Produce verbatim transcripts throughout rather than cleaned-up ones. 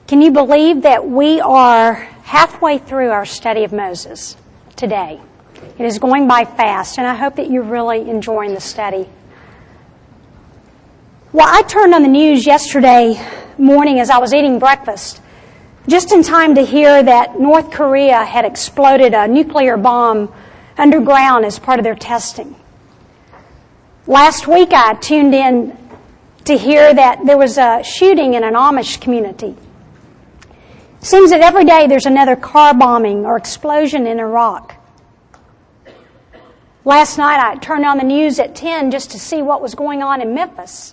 Can you believe that we are halfway through our study of Moses today? It is going by fast, and I hope that you're really enjoying the study. Well, I turned on the news yesterday morning as I was eating breakfast, just in time to hear that North Korea had exploded a nuclear bomb underground as part of their testing. Last week I tuned in to hear that there was a shooting in an Amish community. It seems that every day there's another car bombing or explosion in Iraq. Last night I turned on the news at ten just to see what was going on in Memphis.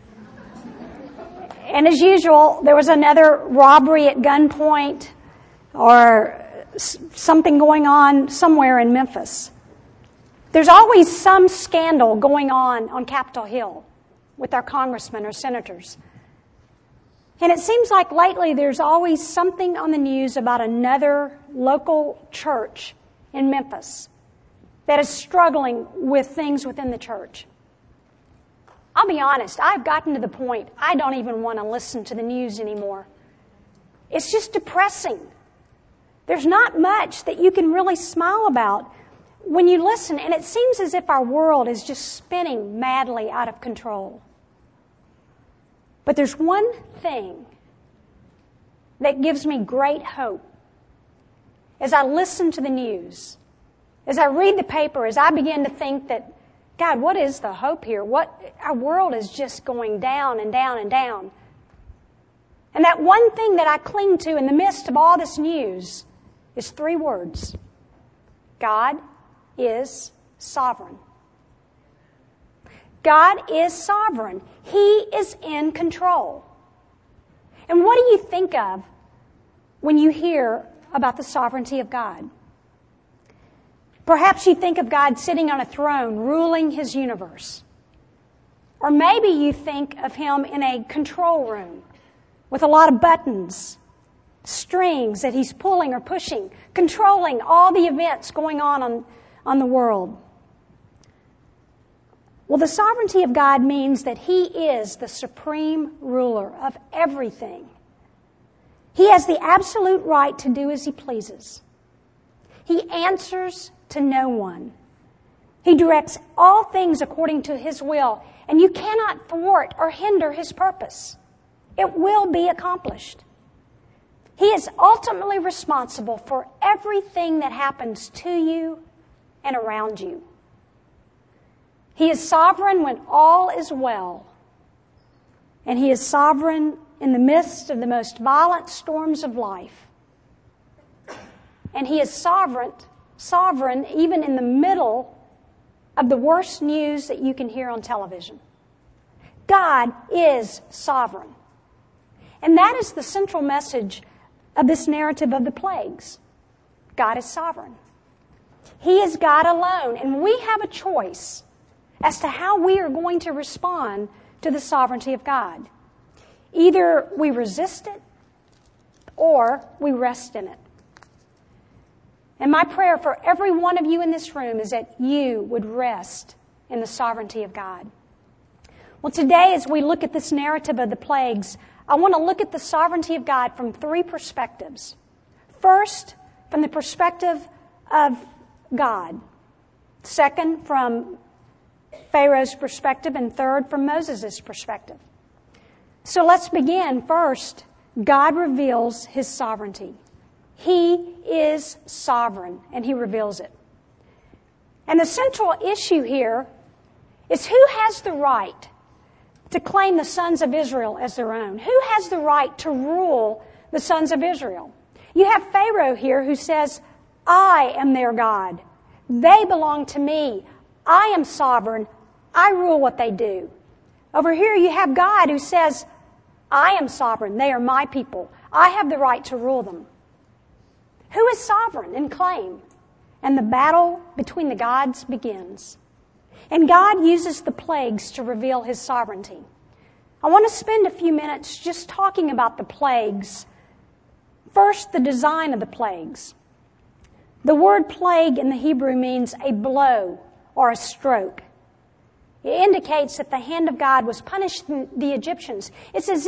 And as usual, there was another robbery at gunpoint or something going on somewhere in Memphis. There's always some scandal going on on Capitol Hill with our congressmen or senators. And it seems like lately there's always something on the news about another local church in Memphis that is struggling with things within the church. I'll be honest, I've gotten to the point I don't even want to listen to the news anymore. It's just depressing. There's not much that you can really smile about when you listen, and it seems as if our world is just spinning madly out of control. But there's one thing that gives me great hope as I listen to the news, as I read the paper, as I begin to think that, God, what is the hope here? What, our world is just going down and down and down. And that one thing that I cling to in the midst of all this news is three words. God is sovereign. God is sovereign. He is in control. And what do you think of when you hear about the sovereignty of God? Perhaps you think of God sitting on a throne, ruling His universe. Or maybe you think of Him in a control room with a lot of buttons, strings that He's pulling or pushing, controlling all the events going on on, on the world. Well, the sovereignty of God means that He is the supreme ruler of everything. He has the absolute right to do as He pleases. He answers to no one. He directs all things according to His will, and you cannot thwart or hinder His purpose. It will be accomplished. He is ultimately responsible for everything that happens to you and around you. He is sovereign when all is well, and He is sovereign in the midst of the most violent storms of life. And He is sovereign, sovereign even in the middle of the worst news that you can hear on television. God is sovereign. And that is the central message of this narrative of the plagues. God is sovereign. He is God alone, and we have a choice as to how we are going to respond to the sovereignty of God. Either we resist it or we rest in it. And my prayer for every one of you in this room is that you would rest in the sovereignty of God. Well, today as we look at this narrative of the plagues, I want to look at the sovereignty of God from three perspectives. First, from the perspective of God. Second, from Pharaoh's perspective, and third, from Moses' perspective. So let's begin. First, God reveals His sovereignty. He is sovereign, and He reveals it. And the central issue here is who has the right to claim the sons of Israel as their own? Who has the right to rule the sons of Israel? You have Pharaoh here who says, I am their God. They belong to me. I am sovereign. I rule what they do. Over here you have God who says, I am sovereign. They are my people. I have the right to rule them. Who is sovereign in claim? And the battle between the gods begins. And God uses the plagues to reveal His sovereignty. I want to spend a few minutes just talking about the plagues. First, the design of the plagues. The word plague in the Hebrew means a blow or a stroke. It indicates that the hand of God was punishing the Egyptians. It's as if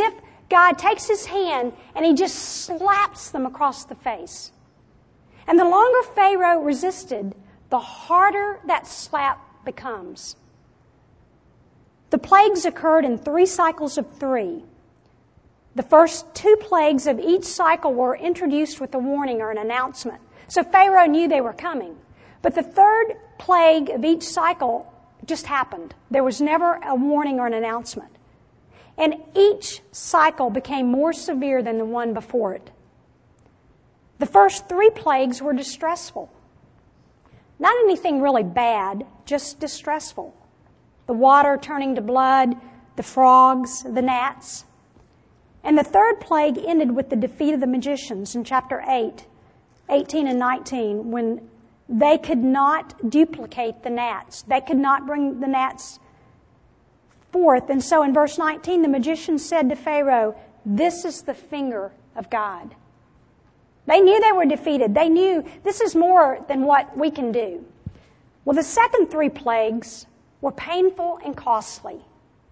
God takes his hand and he just slaps them across the face. And the longer Pharaoh resisted, the harder that slap becomes. The plagues occurred in three cycles of three. The first two plagues of each cycle were introduced with a warning or an announcement. So Pharaoh knew they were coming. But the third plague of each cycle just happened. There was never a warning or an announcement. And each cycle became more severe than the one before it. The first three plagues were distressful. Not anything really bad, just distressful. The water turning to blood, the frogs, the gnats. And the third plague ended with the defeat of the magicians in chapter eight, eighteen and nineteen, when they could not duplicate the gnats. They could not bring the gnats forth. And so in verse nineteen, the magicians said to Pharaoh, "This is the finger of God." They knew they were defeated. They knew this is more than what we can do. Well, the second three plagues were painful and costly.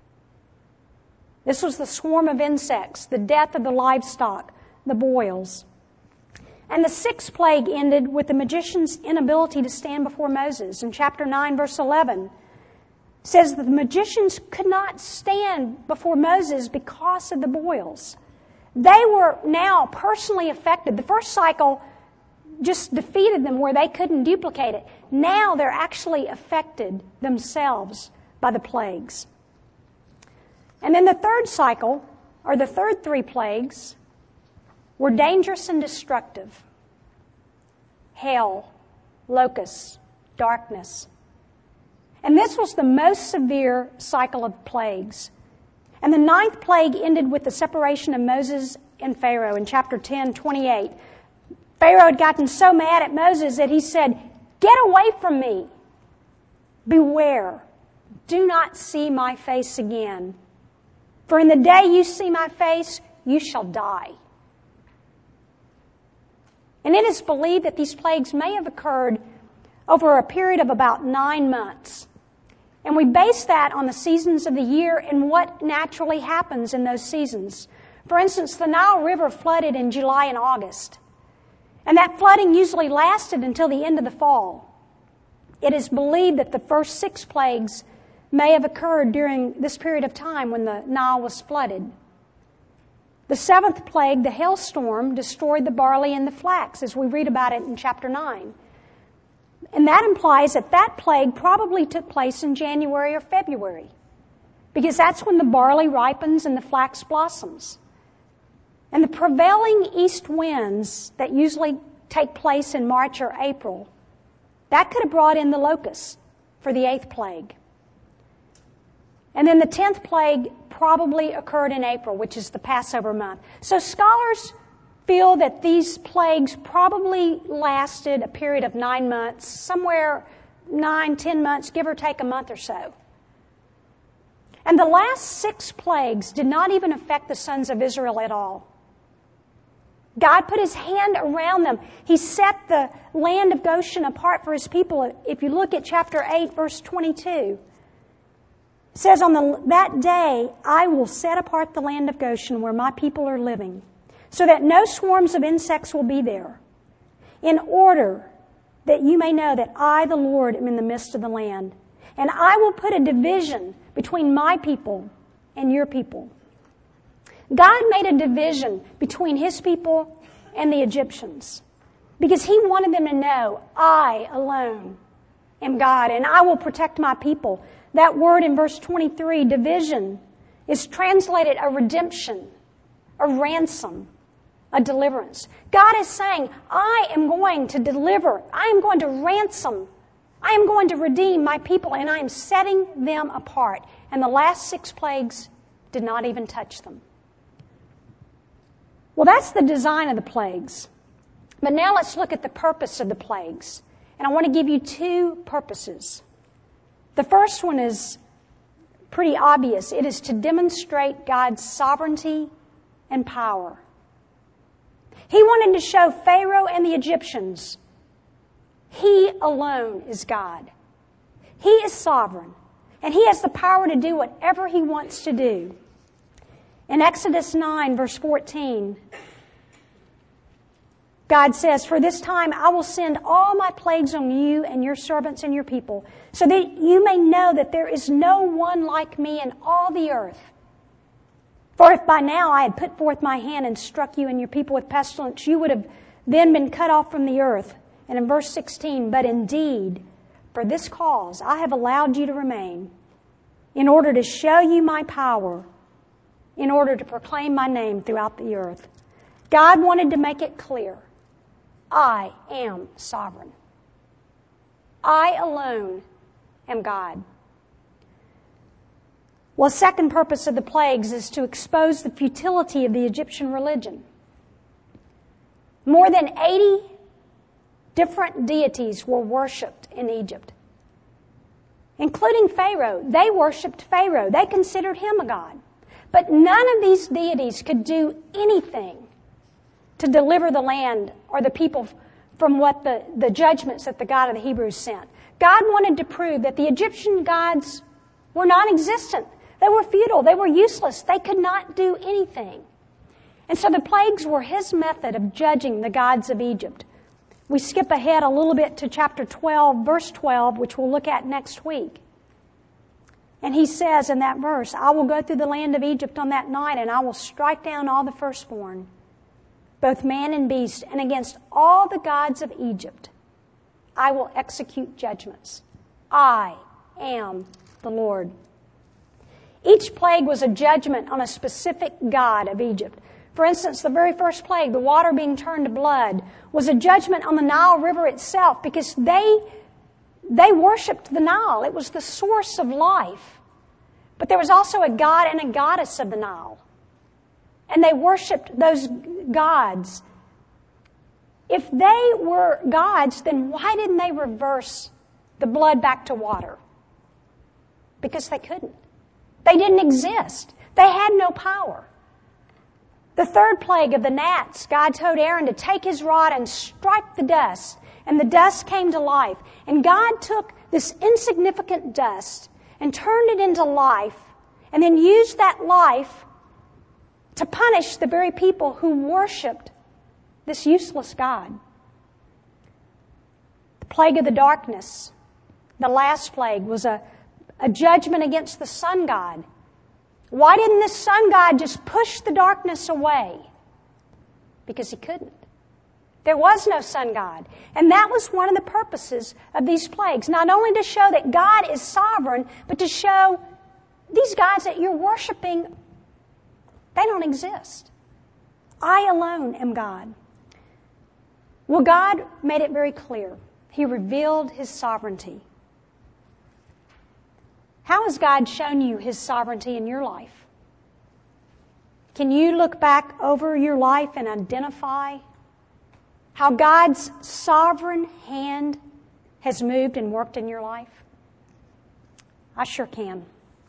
This was the swarm of insects, the death of the livestock, the boils. And the sixth plague ended with the magician's inability to stand before Moses. In chapter nine, verse eleven, it says that the magicians could not stand before Moses because of the boils. They were now personally affected. The first cycle just defeated them where they couldn't duplicate it. Now they're actually affected themselves by the plagues. And then the third cycle, or the third three plagues, were dangerous and destructive. Hail, locusts, darkness. And this was the most severe cycle of plagues. And the ninth plague ended with the separation of Moses and Pharaoh in chapter ten, twenty-eight. Pharaoh had gotten so mad at Moses that he said, "Get away from me. Beware. Do not see my face again. For in the day you see my face, you shall die." And it is believed that these plagues may have occurred over a period of about nine months. And we base that on the seasons of the year and what naturally happens in those seasons. For instance, the Nile River flooded in July and August. And that flooding usually lasted until the end of the fall. It is believed that the first six plagues may have occurred during this period of time when the Nile was flooded. The seventh plague, the hailstorm, destroyed the barley and the flax, as we read about it in chapter nine. And that implies that that plague probably took place in January or February, because that's when the barley ripens and the flax blossoms. And the prevailing east winds that usually take place in March or April, that could have brought in the locusts for the eighth plague. And then the tenth plague probably occurred in April, which is the Passover month. So scholars feel that these plagues probably lasted a period of nine months, somewhere nine, ten months, give or take a month or so. And the last six plagues did not even affect the sons of Israel at all. God put his hand around them. He set the land of Goshen apart for his people. If you look at chapter eight, verse twenty-two, it says, on the, that day, I will set apart the land of Goshen where my people are living, so that no swarms of insects will be there, in order that you may know that I, the Lord, am in the midst of the land. And I will put a division between my people and your people. God made a division between his people and the Egyptians because he wanted them to know, I alone am God, and I will protect my people. That word in verse twenty-three, division, is translated a redemption, a ransom, a deliverance. God is saying, I am going to deliver, I am going to ransom, I am going to redeem my people, and I am setting them apart. And the last six plagues did not even touch them. Well, that's the design of the plagues. But now let's look at the purpose of the plagues. And I want to give you two purposes. The first one is pretty obvious. It is to demonstrate God's sovereignty and power. He wanted to show Pharaoh and the Egyptians, he alone is God. He is sovereign, and he has the power to do whatever he wants to do. In Exodus nine, verse fourteen, God says, "For this time I will send all my plagues on you and your servants and your people, so that you may know that there is no one like me in all the earth. For if by now I had put forth my hand and struck you and your people with pestilence, you would have then been cut off from the earth." And in verse sixteen, "But indeed, for this cause I have allowed you to remain, in order to show you my power, in order to proclaim my name throughout the earth." God wanted to make it clear, I am sovereign. I alone am God. Well, the second purpose of the plagues is to expose the futility of the Egyptian religion. More than eighty different deities were worshipped in Egypt, including Pharaoh. They worshipped Pharaoh. They considered him a god. But none of these deities could do anything to deliver the land or the people from what the, the judgments that the God of the Hebrews sent. God wanted to prove that the Egyptian gods were non-existent. They were futile. They were useless. They could not do anything. And so the plagues were his method of judging the gods of Egypt. We skip ahead a little bit to chapter twelve, verse twelve, which we'll look at next week. And he says in that verse, "I will go through the land of Egypt on that night, and I will strike down all the firstborn, both man and beast, and against all the gods of Egypt I will execute judgments. I am the Lord." Each plague was a judgment on a specific god of Egypt. For instance, the very first plague, the water being turned to blood, was a judgment on the Nile River itself, because they, they worshipped the Nile. It was the source of life. But there was also a god and a goddess of the Nile. And they worshipped those gods. If they were gods, then why didn't they reverse the blood back to water? Because they couldn't. They didn't exist. They had no power. The third plague of the gnats, God told Aaron to take his rod and strike the dust, and the dust came to life. And God took this insignificant dust and turned it into life, and then used that life to punish the very people who worshipped this useless God. The plague of the darkness, the last plague, was a, a judgment against the sun god. Why didn't the sun god just push the darkness away? Because he couldn't. There was no sun god. And that was one of the purposes of these plagues. Not only to show that God is sovereign, but to show these gods that you're worshiping, they don't exist. I alone am God. Well, God made it very clear. He revealed his sovereignty. How has God shown you his sovereignty in your life? Can you look back over your life and identify how God's sovereign hand has moved and worked in your life? I sure can.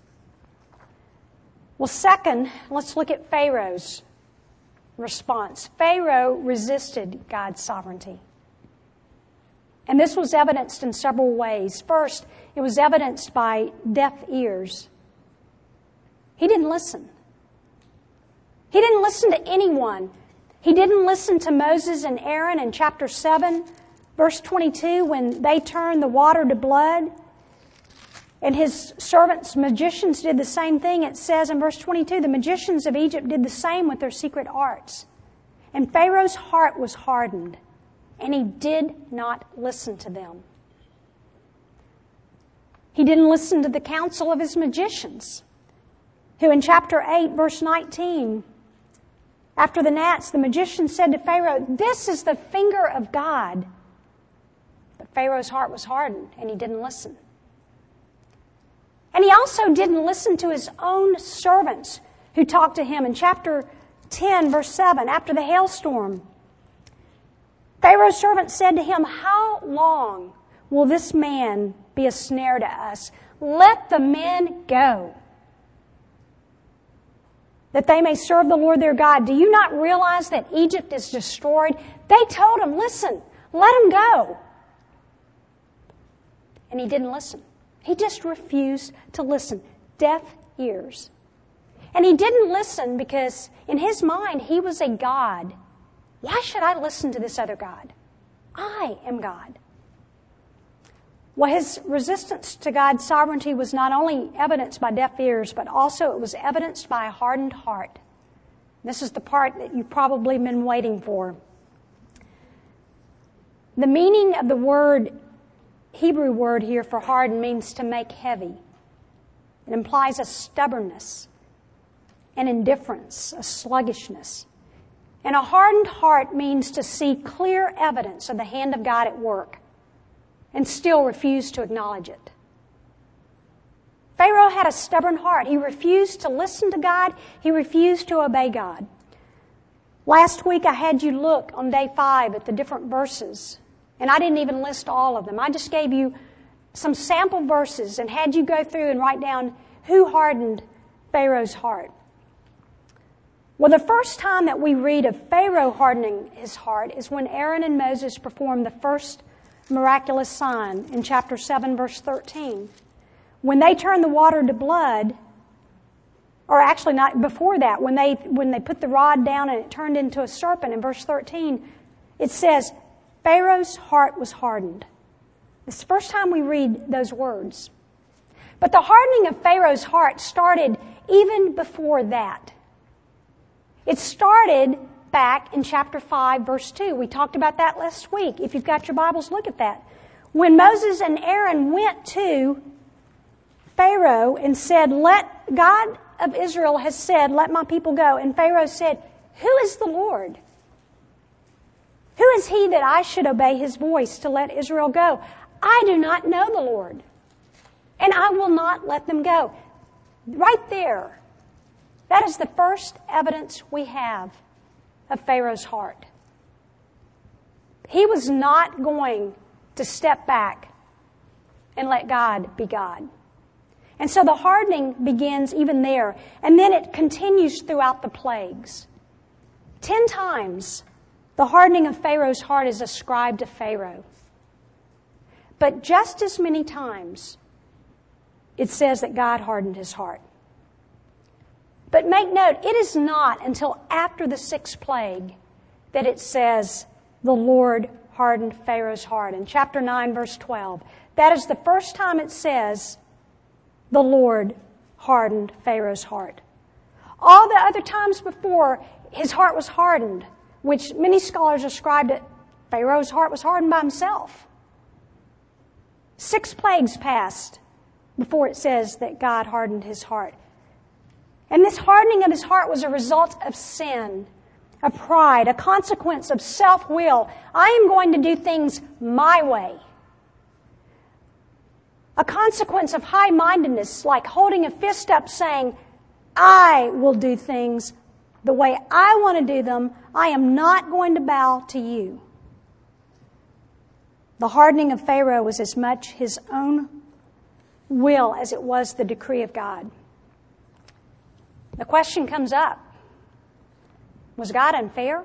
Well, second, let's look at Pharaoh's response. Pharaoh resisted God's sovereignty. And this was evidenced in several ways. First, it was evidenced by deaf ears. He didn't listen. He didn't listen to anyone. He didn't listen to Moses and Aaron in chapter seven, verse twenty-two, when they turned the water to blood. And his servants, magicians, did the same thing. It says in verse twenty-two, the magicians of Egypt did the same with their secret arts. And Pharaoh's heart was hardened, and he did not listen to them. He didn't listen to the counsel of his magicians, who in chapter eight, verse nineteen, after the gnats, the magician said to Pharaoh, "This is the finger of God." But Pharaoh's heart was hardened, and he didn't listen. And he also didn't listen to his own servants who talked to him in chapter ten, verse seven, after the hailstorm. Pharaoh's servant said to him, "How long will this man be a snare to us? Let the men go, that they may serve the Lord their God. Do you not realize that Egypt is destroyed?" They told him, "Listen, let him go." And he didn't listen. He just refused to listen. Deaf ears. And he didn't listen because in his mind he was a God. Why should I listen to this other God? I am God. Well, his resistance to God's sovereignty was not only evidenced by deaf ears, but also it was evidenced by a hardened heart. This is the part that you've probably been waiting for. The meaning of the word, Hebrew word here for harden, means to make heavy. It implies a stubbornness, an indifference, a sluggishness. And a hardened heart means to see clear evidence of the hand of God at work and still refuse to acknowledge it. Pharaoh had a stubborn heart. He refused to listen to God. He refused to obey God. Last week I had you look on day five at the different verses, and I didn't even list all of them. I just gave you some sample verses and had you go through and write down who hardened Pharaoh's heart. Well, the first time that we read of Pharaoh hardening his heart is when Aaron and Moses performed the first miraculous sign in chapter seven, verse thirteen. When they turned the water to blood, or actually not before that, when they when they put the rod down and it turned into a serpent in verse thirteen, it says, Pharaoh's heart was hardened. It's the first time we read those words. But the hardening of Pharaoh's heart started even before that. It started back in chapter five, verse two. We talked about that last week. If you've got your Bibles, look at that. When Moses and Aaron went to Pharaoh and said, let God of Israel has said, let my people go. And Pharaoh said, who is the Lord? Who is he that I should obey his voice to let Israel go? I do not know the Lord, and I will not let them go. Right there. That is the first evidence we have of Pharaoh's heart. He was not going to step back and let God be God. And so the hardening begins even there. And then it continues throughout the plagues. Ten times the hardening of Pharaoh's heart is ascribed to Pharaoh. But just as many times it says that God hardened his heart. But make note, it is not until after the sixth plague that it says the Lord hardened Pharaoh's heart. In chapter nine, verse twelve, that is the first time it says the Lord hardened Pharaoh's heart. All the other times before, his heart was hardened, which many scholars ascribed it, Pharaoh's heart was hardened by himself. Six plagues passed before it says that God hardened his heart. And this hardening of his heart was a result of sin, of pride, a consequence of self-will. I am going to do things my way. A consequence of high-mindedness, like holding a fist up saying, I will do things the way I want to do them. I am not going to bow to you. The hardening of Pharaoh was as much his own will as it was the decree of God. The question comes up, was God unfair?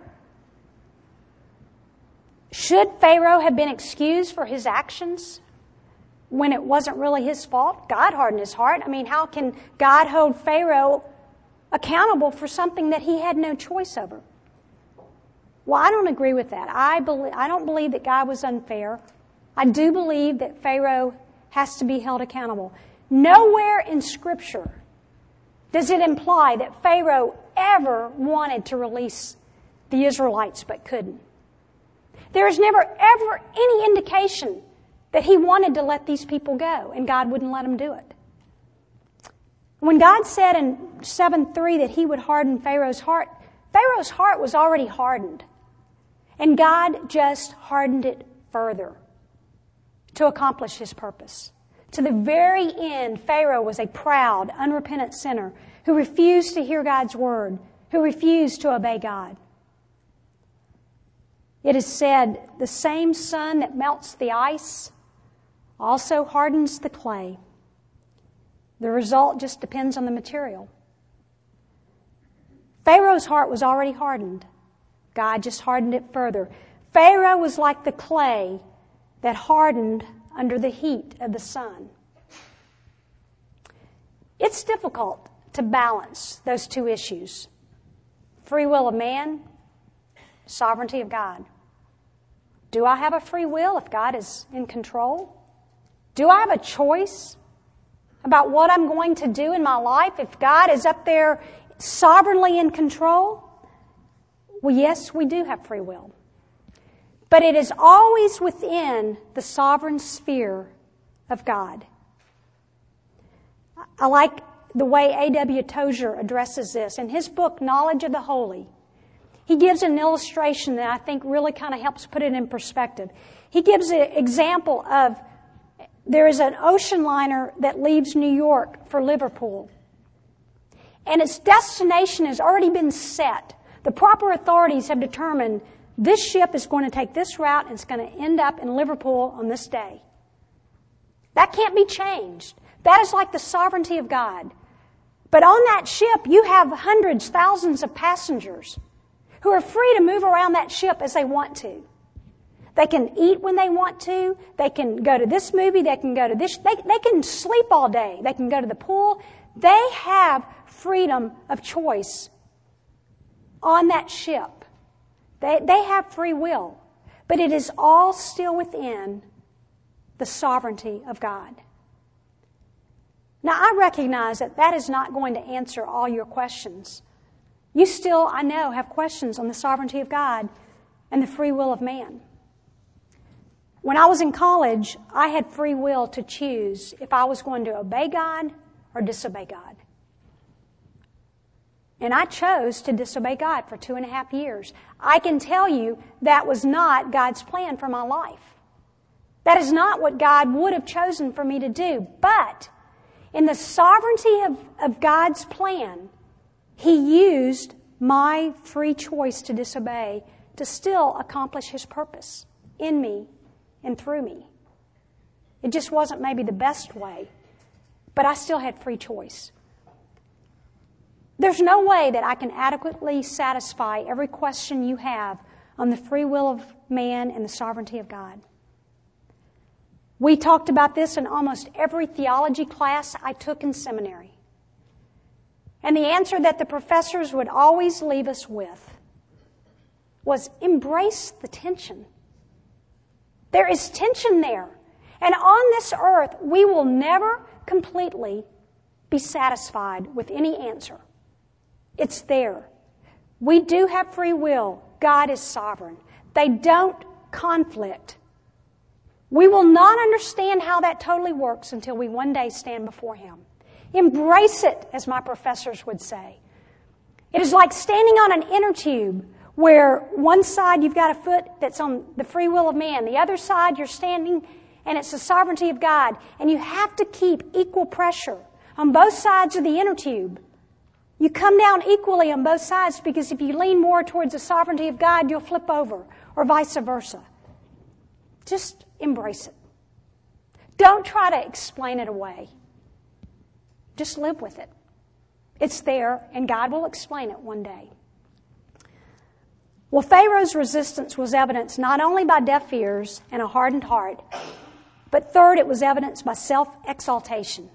Should Pharaoh have been excused for his actions when it wasn't really his fault? God hardened his heart. I mean, how can God hold Pharaoh accountable for something that he had no choice over? Well, I don't agree with that. I believe, I don't believe that God was unfair. I do believe that Pharaoh has to be held accountable. Nowhere in Scripture does it imply that Pharaoh ever wanted to release the Israelites but couldn't. There is never ever any indication that he wanted to let these people go and God wouldn't let him do it. When God said in seven three that he would harden Pharaoh's heart, Pharaoh's heart was already hardened. And God just hardened it further to accomplish his purpose. To the very end, Pharaoh was a proud, unrepentant sinner who refused to hear God's word, who refused to obey God. It is said, the same sun that melts the ice also hardens the clay. The result just depends on the material. Pharaoh's heart was already hardened. God just hardened it further. Pharaoh was like the clay that hardened under the heat of the sun. It's difficult to balance those two issues. Free will of man, sovereignty of God. Do I have a free will if God is in control? Do I have a choice about what I'm going to do in my life if God is up there sovereignly in control? Well, yes, we do have free will. But it is always within the sovereign sphere of God. I like the way A W Tozer addresses this. In his book, Knowledge of the Holy, he gives an illustration that I think really kind of helps put it in perspective. He gives an example of there is an ocean liner that leaves New York for Liverpool. And its destination has already been set. The proper authorities have determined this ship is going to take this route and it's going to end up in Liverpool on this day. That can't be changed. That is like the sovereignty of God. But on that ship, you have hundreds, thousands of passengers who are free to move around that ship as they want to. They can eat when they want to. They can go to this movie. They can go to this. They, they can sleep all day. They can go to the pool. They have freedom of choice on that ship. They, they have free will. But it is all still within the sovereignty of God. Now, I recognize that that is not going to answer all your questions. You still, I know, have questions on the sovereignty of God and the free will of man. When I was in college, I had free will to choose if I was going to obey God or disobey God. And I chose to disobey God for two and a half years. I can tell you that was not God's plan for my life. That is not what God would have chosen for me to do. But in the sovereignty of, of God's plan, He used my free choice to disobey to still accomplish His purpose in me and through me. It just wasn't maybe the best way, but I still had free choice. There's no way that I can adequately satisfy every question you have on the free will of man and the sovereignty of God. We talked about this in almost every theology class I took in seminary. And the answer that the professors would always leave us with was embrace the tension. There is tension there. And on this earth, we will never completely be satisfied with any answer. It's there. We do have free will. God is sovereign. They don't conflict. We will not understand how that totally works until we one day stand before Him. Embrace it, as my professors would say. It is like standing on an inner tube where one side you've got a foot that's on the free will of man. The other side you're standing and it's the sovereignty of God. And you have to keep equal pressure on both sides of the inner tube. You come down equally on both sides because if you lean more towards the sovereignty of God, you'll flip over, or vice versa. Just embrace it. Don't try to explain it away. Just live with it. It's there, and God will explain it one day. Well, Pharaoh's resistance was evidenced not only by deaf ears and a hardened heart, but third, it was evidenced by self-exaltation.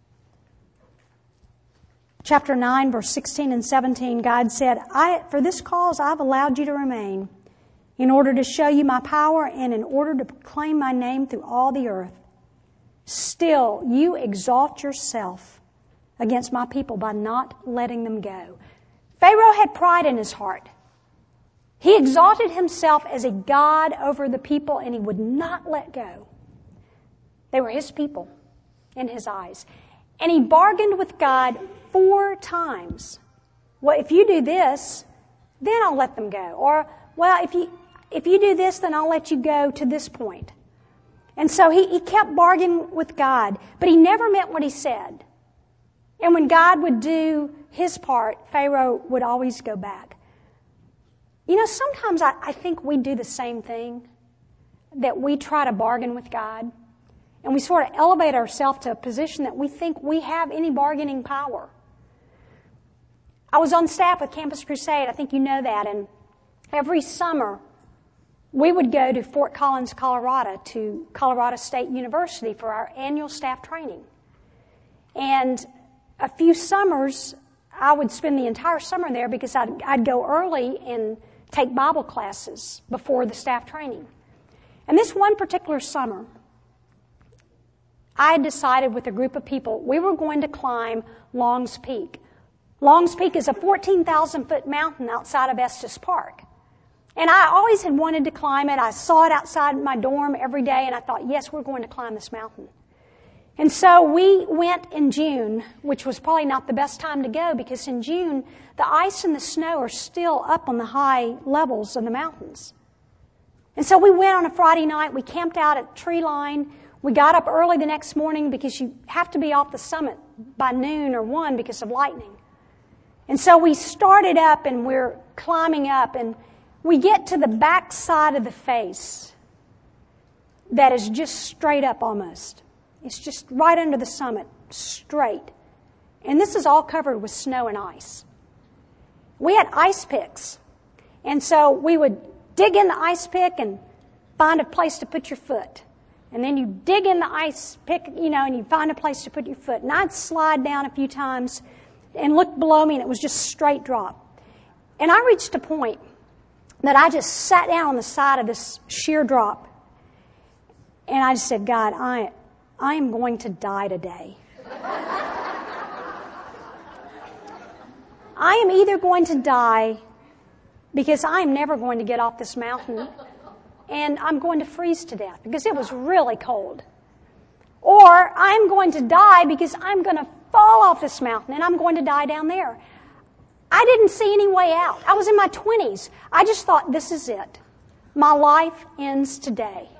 Chapter nine, verse sixteen and seventeen, God said, I, for this cause I have allowed you to remain, in order to show you my power and in order to proclaim my name through all the earth. Still, you exalt yourself against my people by not letting them go. Pharaoh had pride in his heart. He exalted himself as a god over the people, and he would not let go. They were his people in his eyes. And he bargained with God four times. Well, if you do this, then I'll let them go. Or, well, if you if you do this, then I'll let you go to this point. And so he, he kept bargaining with God, but he never meant what he said. And when God would do his part, Pharaoh would always go back. You know, sometimes I, I think we do the same thing, that we try to bargain with God, and we sort of elevate ourselves to a position that we think we have any bargaining power. I was on staff with Campus Crusade, I think you know that, and every summer we would go to Fort Collins, Colorado, to Colorado State University for our annual staff training. And a few summers, I would spend the entire summer there because I'd, I'd go early and take Bible classes before the staff training. And this one particular summer, I had decided with a group of people we were going to climb Long's Peak. Long's Peak is a fourteen thousand foot mountain outside of Estes Park. And I always had wanted to climb it. I saw it outside my dorm every day, and I thought, yes, we're going to climb this mountain. And so we went in June, which was probably not the best time to go because in June, the ice and the snow are still up on the high levels of the mountains. And so we went on a Friday night. We camped out at Tree Line. We got up early the next morning because you have to be off the summit by noon or one because of lightning. And so we started up and we're climbing up and we get to the back side of the face that is just straight up almost. It's just right under the summit, straight. And this is all covered with snow and ice. We had ice picks. And so we would dig in the ice pick and find a place to put your foot. And then you dig in the ice pick, you know, and you find a place to put your foot. And I'd slide down a few times and look below me, and it was just straight drop. And I reached a point that I just sat down on the side of this sheer drop. And I just said, God, I, I am going to die today. I am either going to die because I am never going to get off this mountain and I'm going to freeze to death because it was really cold. Or I'm going to die because I'm going to fall off this mountain and I'm going to die down there. I didn't see any way out. I was in my twenties. I just thought, this is it. My life ends today.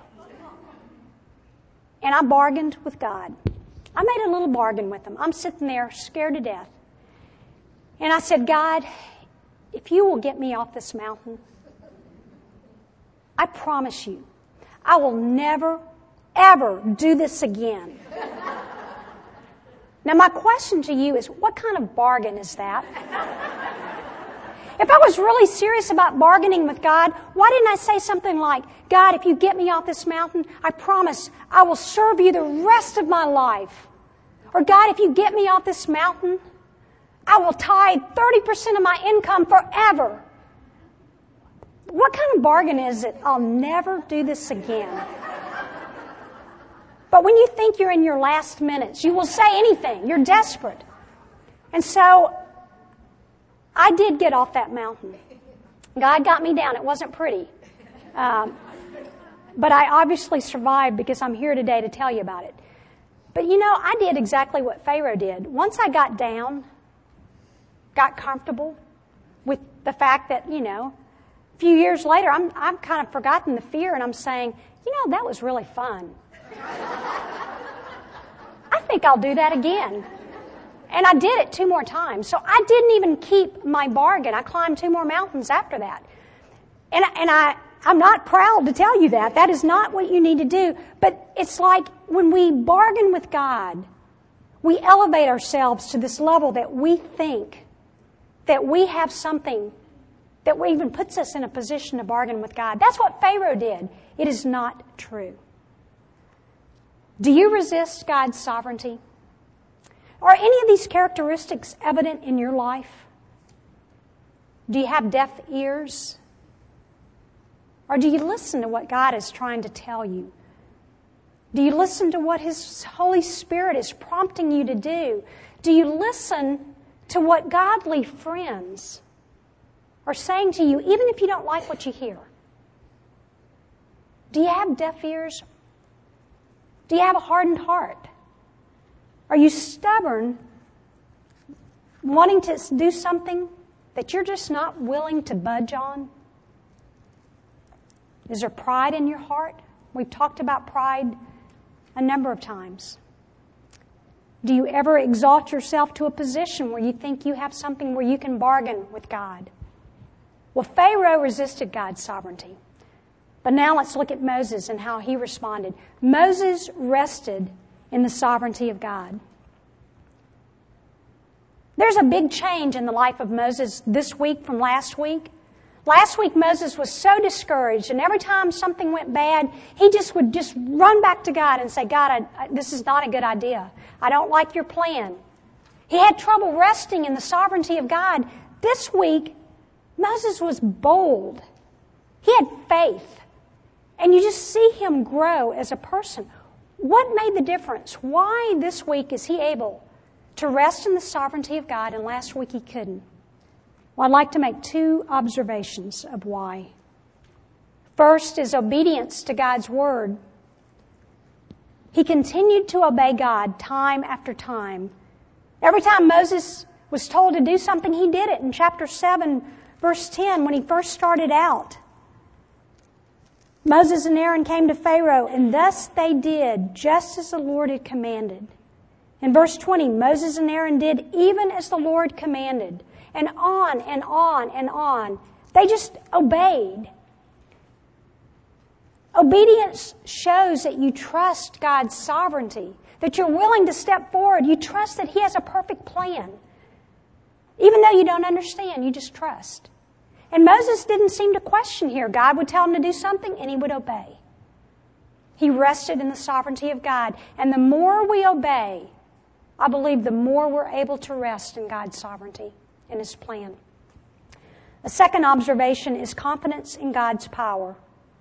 And I bargained with God. I made a little bargain with him. I'm sitting there scared to death. And I said, God, if you will get me off this mountain, I promise you, I will never, ever do this again. Now, my question to you is, what kind of bargain is that? If I was really serious about bargaining with God, why didn't I say something like, God, if you get me off this mountain, I promise I will serve you the rest of my life. Or God, if you get me off this mountain, I will tithe thirty percent of my income forever. What kind of bargain is it? I'll never do this again. But when you think you're in your last minutes, you will say anything. You're desperate. And so I did get off that mountain. God got me down. It wasn't pretty. Um, but I obviously survived because I'm here today to tell you about it. But you know, I did exactly what Pharaoh did. Once I got down, got comfortable with the fact that, you know, a few years later, I'm, I've kind of forgotten the fear and I'm saying, you know, that was really fun. I think I'll do that again. And I did it two more times. So I didn't even keep my bargain. I climbed two more mountains after that. And, and I, I'm not proud to tell you that. That is not what you need to do. But it's like when we bargain with God, we elevate ourselves to this level that we think that we have something that even puts us in a position to bargain with God. That's what Pharaoh did. It is not true. Do you resist God's sovereignty? Are any of these characteristics evident in your life? Do you have deaf ears? Or do you listen to what God is trying to tell you? Do you listen to what His Holy Spirit is prompting you to do? Do you listen to what godly friends are saying to you, even if you don't like what you hear? Do you have deaf ears? Do you have a hardened heart? Are you stubborn, wanting to do something that you're just not willing to budge on? Is there pride in your heart? We've talked about pride a number of times. Do you ever exalt yourself to a position where you think you have something where you can bargain with God? Well, Pharaoh resisted God's sovereignty. But now let's look at Moses and how he responded. Moses rested in the sovereignty of God. There's a big change in the life of Moses this week from last week. Last week, Moses was so discouraged, and every time something went bad, he just would just run back to God and say, God, I, I, this is not a good idea. I don't like your plan. He had trouble resting in the sovereignty of God. This week, Moses was bold. He had faith. And you just see him grow as a person. What made the difference? Why this week is he able to rest in the sovereignty of God and last week he couldn't? Well, I'd like to make two observations of why. First is obedience to God's word. He continued to obey God time after time. Every time Moses was told to do something, he did it. In chapter seven, verse ten, when he first started out, Moses and Aaron came to Pharaoh, and thus they did, just as the Lord had commanded. In verse twenty, Moses and Aaron did even as the Lord commanded. And on and on and on. They just obeyed. Obedience shows that you trust God's sovereignty, that you're willing to step forward. You trust that He has a perfect plan. Even though you don't understand, you just trust. And Moses didn't seem to question here. God would tell him to do something and he would obey. He rested in the sovereignty of God. And the more we obey, I believe the more we're able to rest in God's sovereignty and His plan. A second observation is confidence in God's power.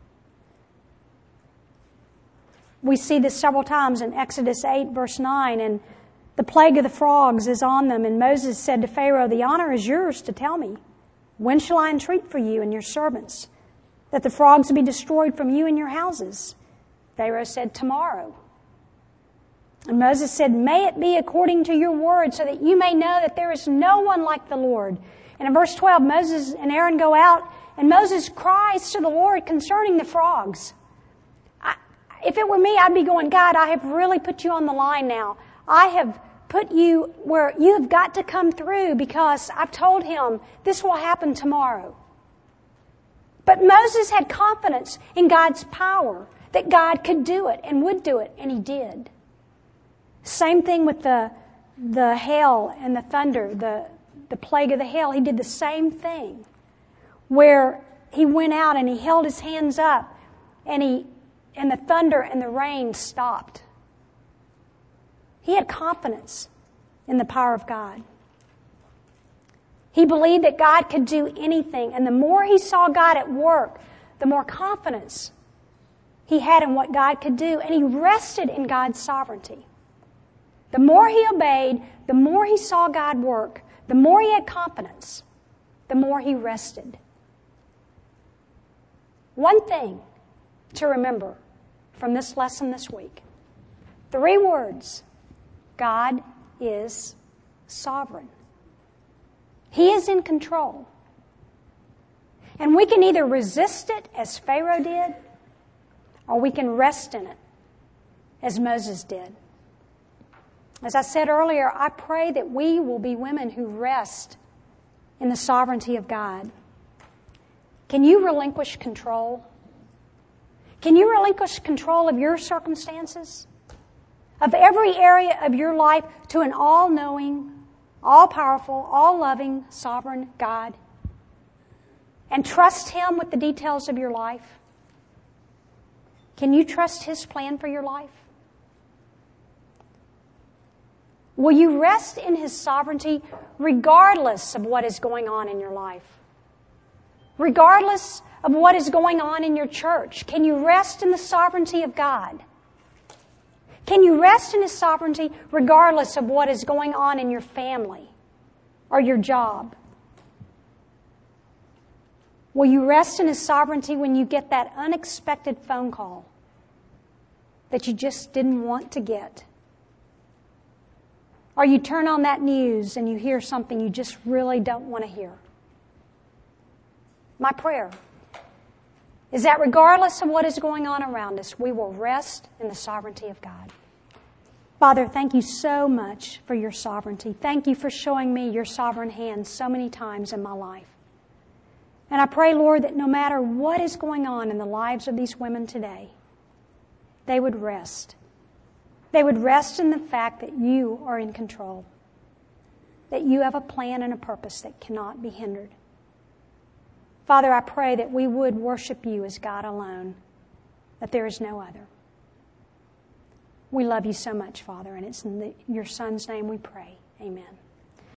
We see this several times in Exodus eight, verse nine, and the plague of the frogs is on them. And Moses said to Pharaoh, "The honor is yours to tell me. When shall I entreat for you and your servants, that the frogs be destroyed from you and your houses?" Pharaoh said, "Tomorrow." And Moses said, "May it be according to your word, so that you may know that there is no one like the Lord." And in verse twelve, Moses and Aaron go out, and Moses cries to the Lord concerning the frogs. I, if it were me, I'd be going, "God, I have really put you on the line now. I have put you where you have got to come through because I've told him this will happen tomorrow." But Moses had confidence in God's power, that God could do it and would do it, and He did. Same thing with the the hail and the thunder, the, the plague of the hail. He did the same thing where he went out and he held his hands up and he and the thunder and the rain stopped. He had confidence in the power of God. He believed that God could do anything, and the more he saw God at work, the more confidence he had in what God could do, and he rested in God's sovereignty. The more he obeyed, the more he saw God work, the more he had confidence, the more he rested. One thing to remember from this lesson this week. Three words. God is sovereign. He is in control. And we can either resist it as Pharaoh did, or we can rest in it as Moses did. As I said earlier, I pray that we will be women who rest in the sovereignty of God. Can you relinquish control? Can you relinquish control of your circumstances? Of every area of your life to an all-knowing, all-powerful, all-loving, sovereign God? And trust Him with the details of your life? Can you trust His plan for your life? Will you rest in His sovereignty regardless of what is going on in your life? Regardless of what is going on in your church, can you rest in the sovereignty of God? Can you rest in His sovereignty regardless of what is going on in your family or your job? Will you rest in His sovereignty when you get that unexpected phone call that you just didn't want to get? Or you turn on that news and you hear something you just really don't want to hear? My prayer is that regardless of what is going on around us, we will rest in the sovereignty of God. Father, thank you so much for your sovereignty. Thank you for showing me your sovereign hand so many times in my life. And I pray, Lord, that no matter what is going on in the lives of these women today, they would rest. They would rest in the fact that you are in control, that you have a plan and a purpose that cannot be hindered. Father, I pray that we would worship you as God alone, that there is no other. We love you so much, Father, and it's in the, your Son's name we pray. Amen.